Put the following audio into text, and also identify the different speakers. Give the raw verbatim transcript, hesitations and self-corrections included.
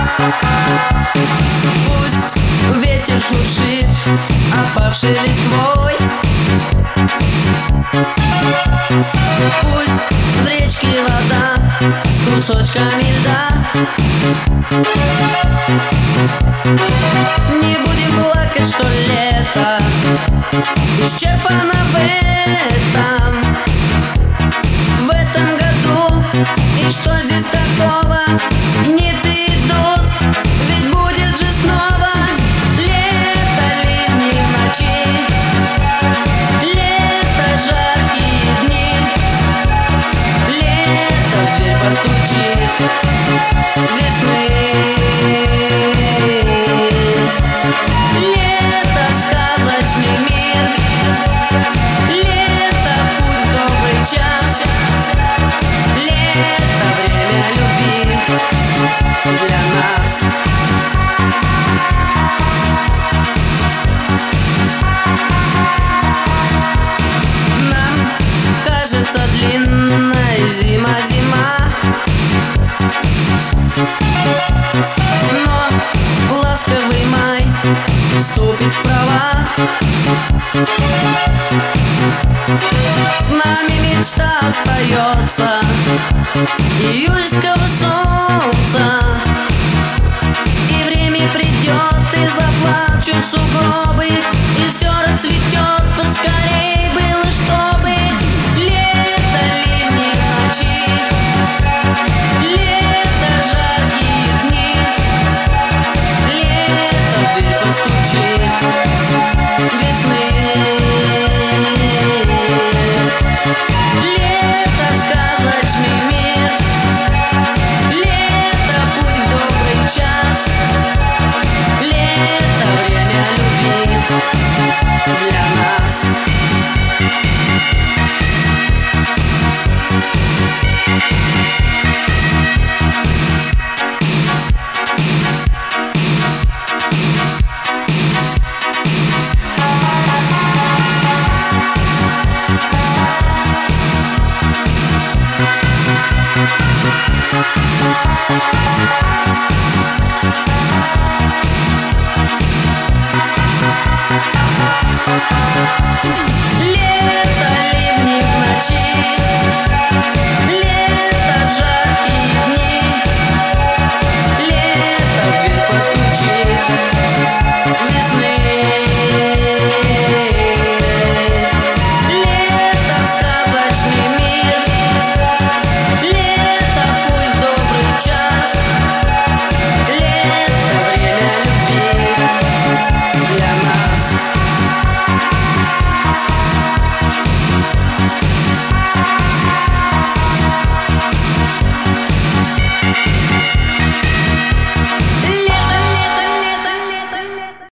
Speaker 1: Пусть ветер шуршит опавшей листвой, пусть в речке вода с кусочками льда. Не будем плакать, что лето исчерпано в этом, в этом году. И что здесь такого? Нет, идут, ведь будет же снова лето, ливни в ночи, лето, жаркие дни, лето в дверь постучит весны. Лето — сказочный мир, лето — путь в добрый час, лето — время любви для нас. Нам кажется длинной зима-зима, но ласковый май вступит в права. С нами мечта остается июльского